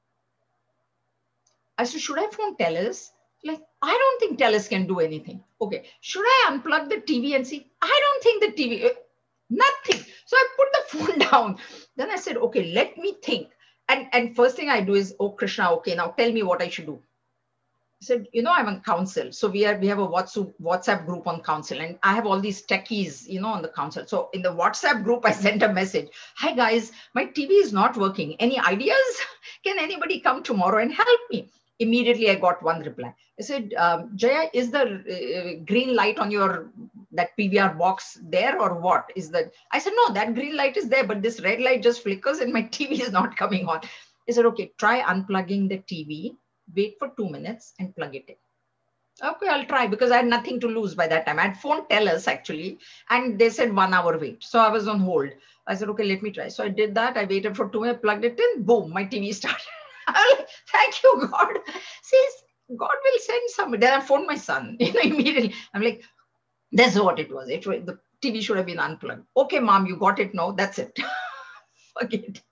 I said, should I phone Telus? Like, I don't think Telus can do anything. Okay, should I unplug the TV and see? I don't think the TV, nothing. So I put the phone down. Then I said, okay, let me think. And first thing I do is, oh, Krishna, okay, now tell me what I should do. I said, I'm on council. So we have a WhatsApp group on council, and I have all these techies, on the council. So in the WhatsApp group, I sent a message. Hi guys, my TV is not working. Any ideas? Can anybody come tomorrow and help me? Immediately, I got one reply. I said, Jaya, is the green light on that PVR box there or what? I said, no, that green light is there, but this red light just flickers and my TV is not coming on. I said, okay, try unplugging the TV, wait for 2 minutes and plug it in. Okay, I'll try, because I had nothing to lose by that time. I had phoned Telus actually, and they said 1 hour wait. So I was on hold. I said, okay, let me try. So I did that. I waited for 2 minutes, plugged it in, boom, my TV started. I'm like, thank you, God. See, God will send somebody. Then I phoned my son, immediately. I'm like, that's what it was. The TV should have been unplugged. Okay, Mom, you got it now. That's it. Forget.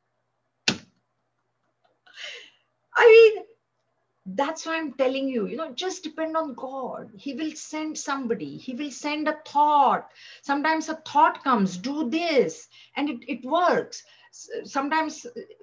I mean, that's why I'm telling you, just depend on God. He will send somebody. He will send a thought. Sometimes a thought comes, do this, and it works. Sometimes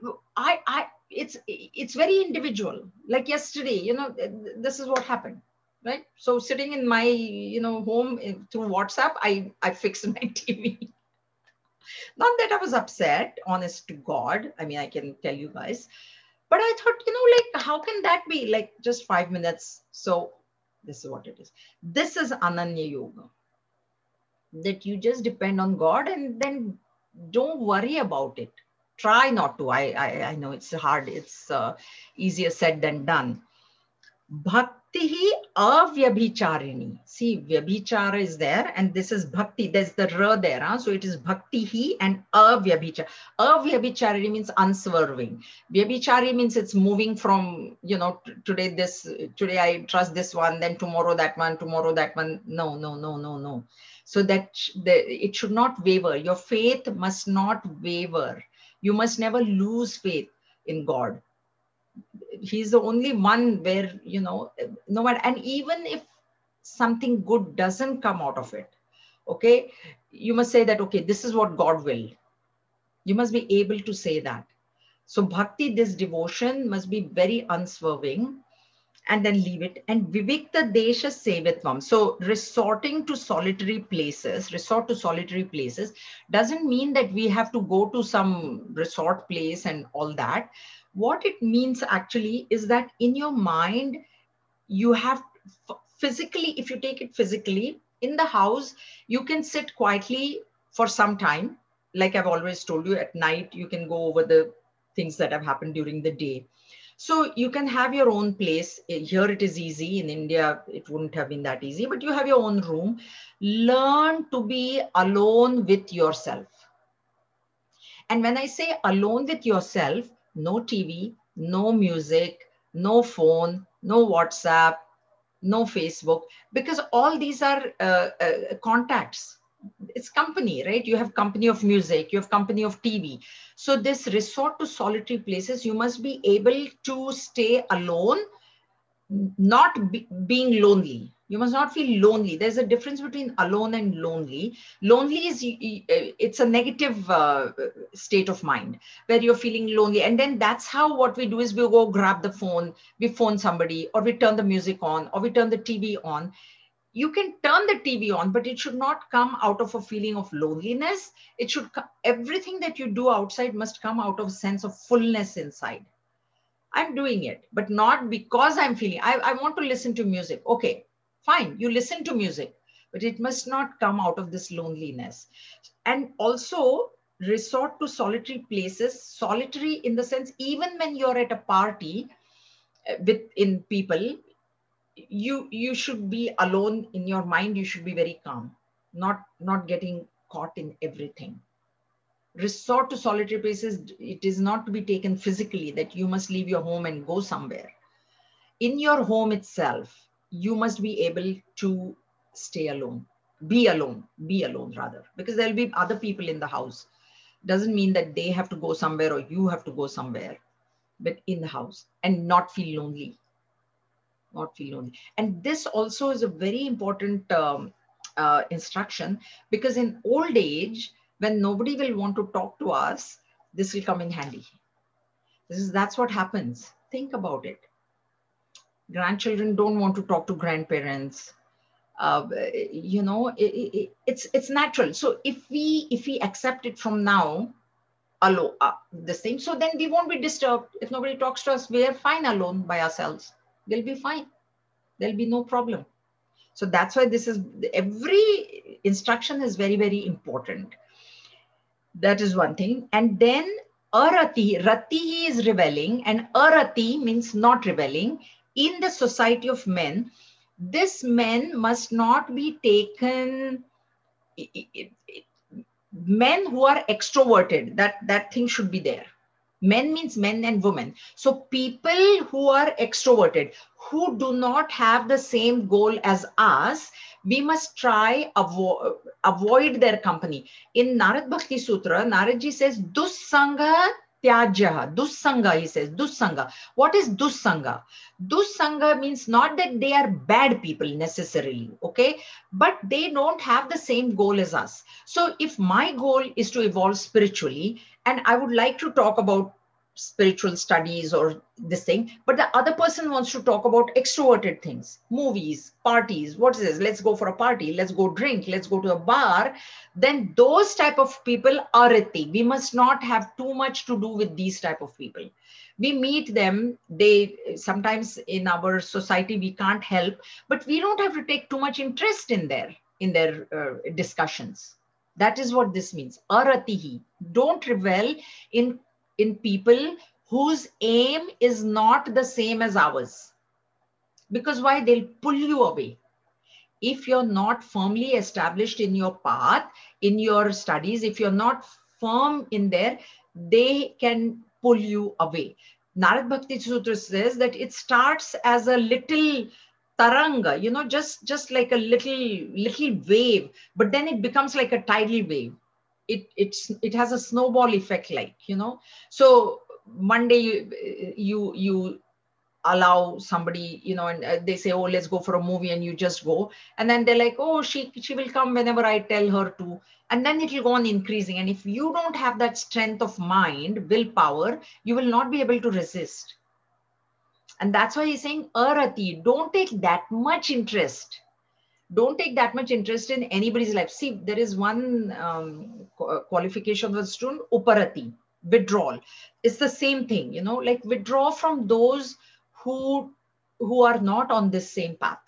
it's very individual. Like yesterday, this is what happened, right? So sitting in my, home through WhatsApp, I fixed my TV. Not that I was upset, honest to God. I mean, I can tell you guys. But I thought, like, how can that be? Like, just 5 minutes. So this is what it is. This is Ananya Yoga. That you just depend on God and then don't worry about it. Try not to. I know it's hard. It's easier said than done. Bhakti hi avyabhicharini. See, vyabhichara is there, and this is bhakti. There's the ra there, huh? So it is bhakti hi and avyabhichara. Avyabhicharini means unswerving. Vyabhichari means it's moving from, you know, today this, today I trust this one, then tomorrow that one, tomorrow that one. No, no, no, no, no. So that it should not waver. Your faith must not waver. You must never lose faith in God. He's the only one where, you know, no matter, and even if something good doesn't come out of it, okay, you must say that, okay, this is what God will. You must be able to say that. So bhakti, this devotion, must be very unswerving, and then leave it. And vivikta desha sevitvam. So resort to solitary places doesn't mean that we have to go to some resort place and all that. What it means actually is that in your mind, you have physically, if you take it physically, in the house, you can sit quietly for some time. Like I've always told you, at night, you can go over the things that have happened during the day. So you can have your own place. Here it is easy. In India, it wouldn't have been that easy, but you have your own room. Learn to be alone with yourself. And when I say alone with yourself, no TV, no music, no phone, no WhatsApp, no Facebook, because all these are contacts. It's company, right? You have company of music, you have company of TV. So this resort to solitary places, you must be able to stay alone, not being lonely. You must not feel lonely. There's a difference between alone and lonely. Lonely is, it's a negative state of mind where you're feeling lonely. And then that's how what we do is we go grab the phone, we phone somebody, or we turn the music on, or we turn the TV on. You can turn the TV on, but it should not come out of a feeling of loneliness. It should, everything that you do outside must come out of a sense of fullness inside. I'm doing it, but not because I'm feeling, I want to listen to music. Okay, fine. You listen to music, but it must not come out of this loneliness. And also resort to solitary places, solitary in the sense, even when you're at a party in people, you should be alone in your mind. You should be very calm, not getting caught in everything. Resort to solitary places, it is not to be taken physically that you must leave your home and go somewhere. In your home itself, you must be able to stay alone, be alone rather, because there'll be other people in the house. Doesn't mean that they have to go somewhere or you have to go somewhere, but in the house, and not feel lonely. And this also is a very important instruction, because in old age, when nobody will want to talk to us, this will come in handy. That's what happens. Think about it. Grandchildren don't want to talk to grandparents. You know, it's natural. So if we accept it from now, alone, this thing, so then we won't be disturbed. If nobody talks to us, we are fine alone by ourselves. They'll be fine. There'll be no problem. So that's why this is, every instruction is very, very important. That is one thing. And then rati is reveling, and arati means not reveling. In the society of men, this men must not be taken, men who are extroverted, that thing should be there. Men means men and women. So people who are extroverted, who do not have the same goal as us, we must try avoid their company. In Narad Bhakti Sutra, Naradji says, Dussanga Tyajya. Dussanga, he says, Dussanga. What is Dussanga? Dussanga means not that they are bad people necessarily, okay? But they don't have the same goal as us. So if my goal is to evolve spiritually, and I would like to talk about spiritual studies or this thing, but the other person wants to talk about extroverted things, movies, parties, what is this? Let's go for a party, let's go drink, let's go to a bar. Then those type of people are rati. We must not have too much to do with these type of people. We meet them, they sometimes in our society we can't help, but we don't have to take too much interest in their discussions. That is what this means. Aratihi. Don't revel in in people whose aim is not the same as ours. Because why? They'll pull you away. If you're not firmly established in your path, in your studies, if you're not firm in there, they can pull you away. Narad Bhakti Sutra says that it starts as a little taranga, just like a little wave, but then it becomes like a tidal wave. It has a snowball effect, so one day you allow somebody, and they say, oh, let's go for a movie, and you just go, and then they're like, oh, she will come whenever I tell her to, and then it will go on increasing. And if you don't have that strength of mind, willpower, you will not be able to resist. And that's why he's saying arati, don't take that much interest. Don't take that much interest in anybody's life. See, there is one qualification of a student, uparati, withdrawal. It's the same thing, like withdraw from those who are not on this same path.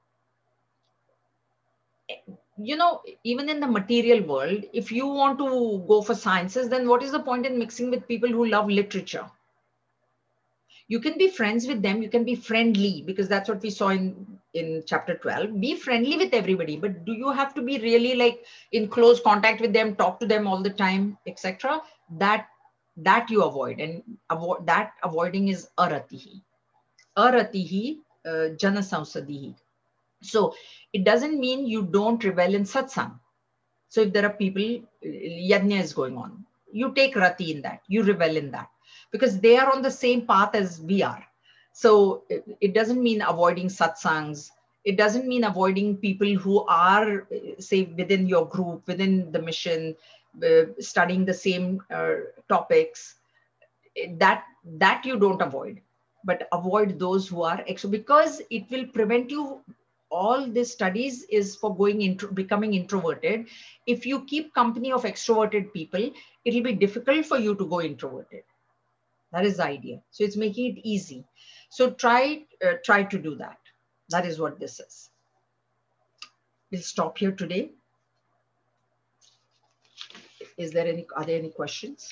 Even in the material world, if you want to go for sciences, then what is the point in mixing with people who love literature? You can be friends with them, you can be friendly, because that's what we saw in chapter 12. Be friendly with everybody, but do you have to be really like in close contact with them, talk to them all the time, etc.? That you avoid, and that avoiding is aratihi. Aratihi jana samsadihi. So it doesn't mean you don't revel in satsang. So if there are people, yajna is going on, you take rati in that, you revel in that, because they are on the same path as we are. So it doesn't mean avoiding satsangs. It doesn't mean avoiding people who are, say, within your group, within the mission, studying the same topics. That you don't avoid, but avoid those who are extra, because it will prevent you. All this studies is for going into becoming introverted. If you keep company of extroverted people, it will be difficult for you to go introverted. That is the idea. So it's making it easy. So try to do that. That is what this is. We'll stop here today. Are there any questions?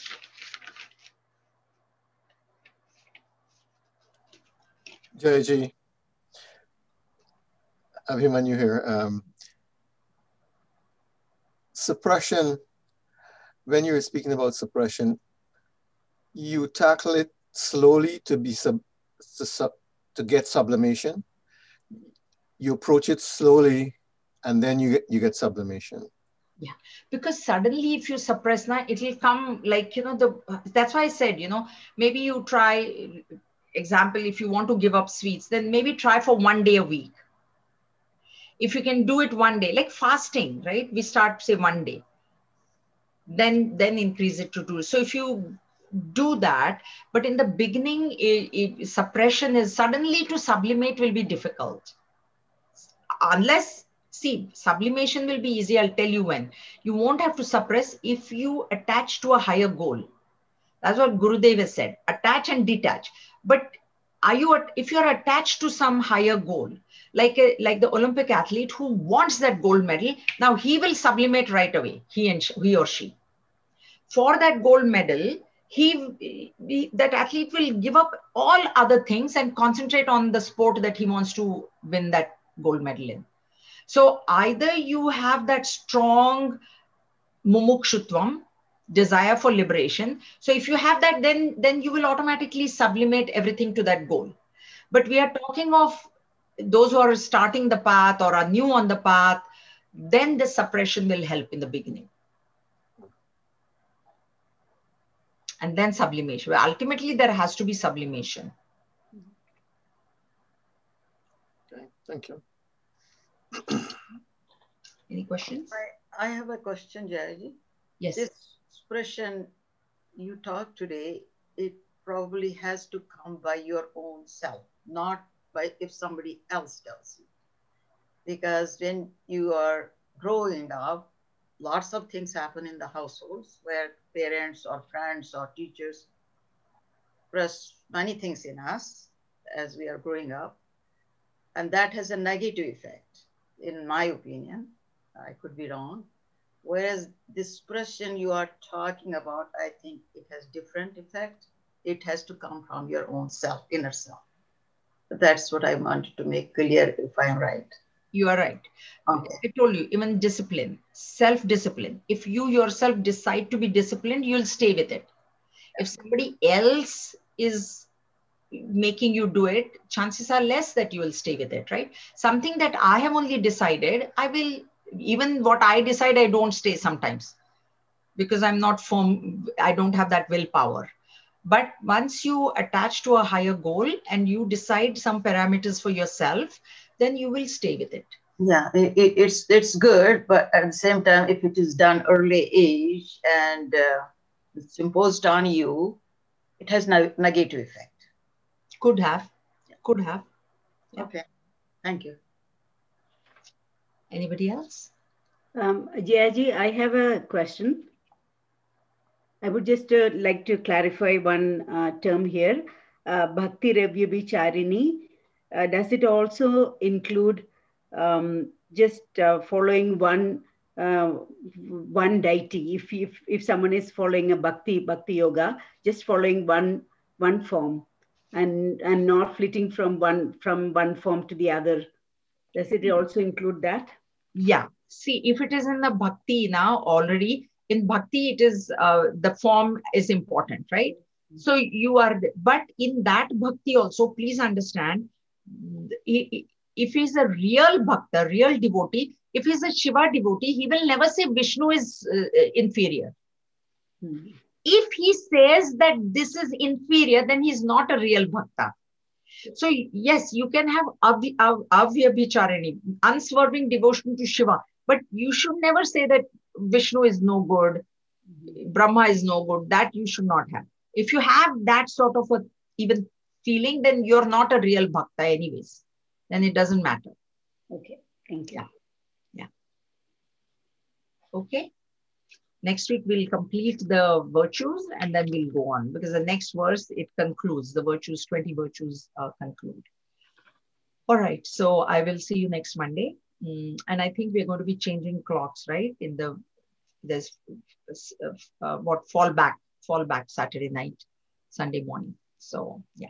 Jayaji, Abhimanyu here. Suppression, when you were speaking about suppression, you tackle it slowly to get sublimation. You approach it slowly, and then you get sublimation. Yeah, because suddenly if you suppress now, it will come like, that's why I said, maybe you try, example, if you want to give up sweets, then maybe try for 1 day a week. If you can do it 1 day, like fasting, right? We start, say, 1 day, then increase it to 2. So if you do that, but in the beginning, suppression is suddenly to sublimate will be difficult. Unless, see, sublimation will be easy. I'll tell you when. You won't have to suppress if you attach to a higher goal. That's what Gurudev has said. Attach and detach. But if you're attached to some higher goal, like the Olympic athlete who wants that gold medal, now he will sublimate right away, he or she. For that gold medal, that athlete will give up all other things and concentrate on the sport that he wants to win that gold medal in. So either you have that strong mumukshutvam, desire for liberation. So if you have that, then you will automatically sublimate everything to that goal. But we are talking of those who are starting the path or are new on the path, then the suppression will help in the beginning. And then sublimation. Well, ultimately, there has to be sublimation. Okay, thank you. Any questions? I have a question, Jayaji. Yes. This expression you talk today, it probably has to come by your own self, not by if somebody else tells you. Because when you are growing up, lots of things happen in the households where parents or friends or teachers press many things in us as we are growing up. And that has a negative effect, in my opinion. I could be wrong. Whereas this suppression you are talking about, I think it has different effect. It has to come from your own self, inner self. That's what I wanted to make clear, if I'm right. You are right. Okay. I told you, even discipline, self-discipline. If you yourself decide to be disciplined, you'll stay with it. If somebody else is making you do it, chances are less that you will stay with it, right? Something that I have only decided, I will, even what I decide, I don't stay sometimes because I'm not firm, I don't have that willpower. But once you attach to a higher goal and you decide some parameters for yourself, then you will stay with it. Yeah, it's good, but at the same time, if it is done early age and it's imposed on you, it has no negative effect. Could have, could have. Yeah. Okay, thank you. Anybody else? Jayaji, I have a question. I would just like to clarify one term here. Bhakti Ravyabhicharini. Does it also include just following one deity? If someone is following a bhakti yoga, just following one form and not flitting from one form to the other, does it also include that? Yeah. See, if it is in the bhakti now already, in bhakti, it is the form is important, right? So you are, but in that bhakti also, please understand, if he's a real bhakta, real devotee, if he's a Shiva devotee, he will never say Vishnu is inferior. If he says that this is inferior, then he's not a real bhakta. So yes, you can have avyabhicharini, unswerving devotion to Shiva, but you should never say that Vishnu is no good, Brahma is no good. That you should not have. If you have that sort of a even feeling, then you're not a real bhakta anyways. Then it doesn't matter. Okay, thank you. Yeah. Okay. Next week, we'll complete the virtues and then we'll go on because the next verse, it concludes the virtues, 20 virtues conclude. All right. So I will see you next Monday. And I think we're going to be changing clocks, right? There's what fall back Saturday night, Sunday morning. So yeah.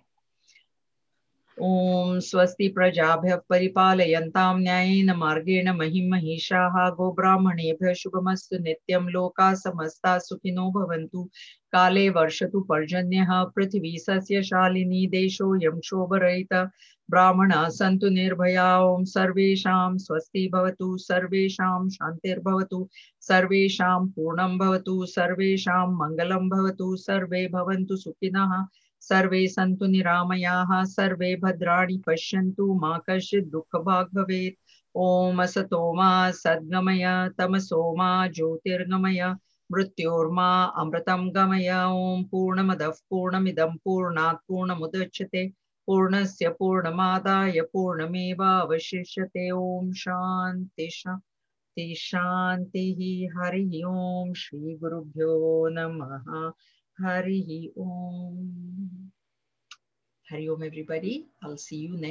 Om swasti prajabhya paripalayantam nyayena margena mahim mahishaha go brahmanebhya shubhamastu nityam loka samasta sukhino bhavantu kale varshatu parjanyah prithvi sasya shalini desho yam shobharayita brahmana santu nirbhaya om sarvesham swasti bhavatu sarvesham shantir bhavatu sarvesham purnam bhavatu sarvesham mangalam bhavatu sarve bhavantu sukhinah सर्वे सन्तु निरामयाः सर्वे भद्राणि पश्यन्तु मा कश्चित् दुःखभाग् भवेत् ॐ असतो मा सद्गमय तमसो मा ज्योतिर्गमय मृत्योर्मा अमृतं गमय ॐ पूर्णमदः पूर्णमिदं पूर्णात् पूर्णमुदच्यते पूर्णस्य पूर्णमादाय पूर्णमेवावशिष्यते ॐ शान्ति शान्ति शान्तिः हरिः ॐ श्रीगुरुभ्यो नमः Hari Om. Hari Om, everybody. I'll see you next.